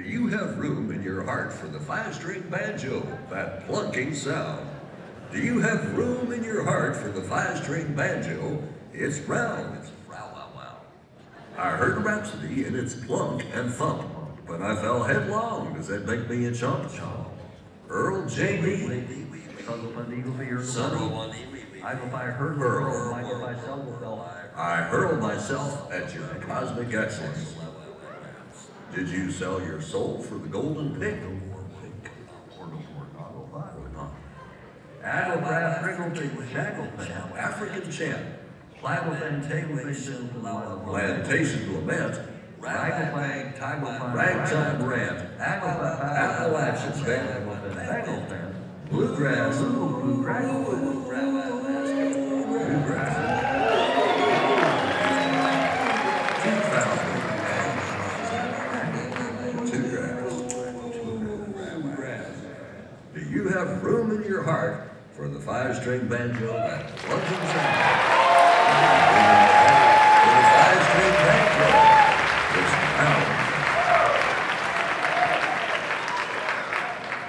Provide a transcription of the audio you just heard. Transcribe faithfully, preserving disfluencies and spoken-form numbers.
you have room in your heart for the five-string banjo, that plunking sound? Do you have room in your heart for the five-string banjo? It's round, it's wow, wow, wow. I heard a rhapsody in its plunk and thump, but I fell headlong. Does that make me a chump? Earl J. Lee, Sonny, I if I heard Earl, I if I sell myself. I hurl myself at your cosmic excellence. Did you sell your soul for the golden pig? Agglegrass, Wriggleton, Shackleton, African chant, Flabberton, Tableton, plantation lament, Ragglefang, Tiglefang, ragtime rant, Appalachian band, Baggleton, bluegrass, Bluegrass, bluegrass. Do you have room in your heart for the five-string banjo that plunges sound?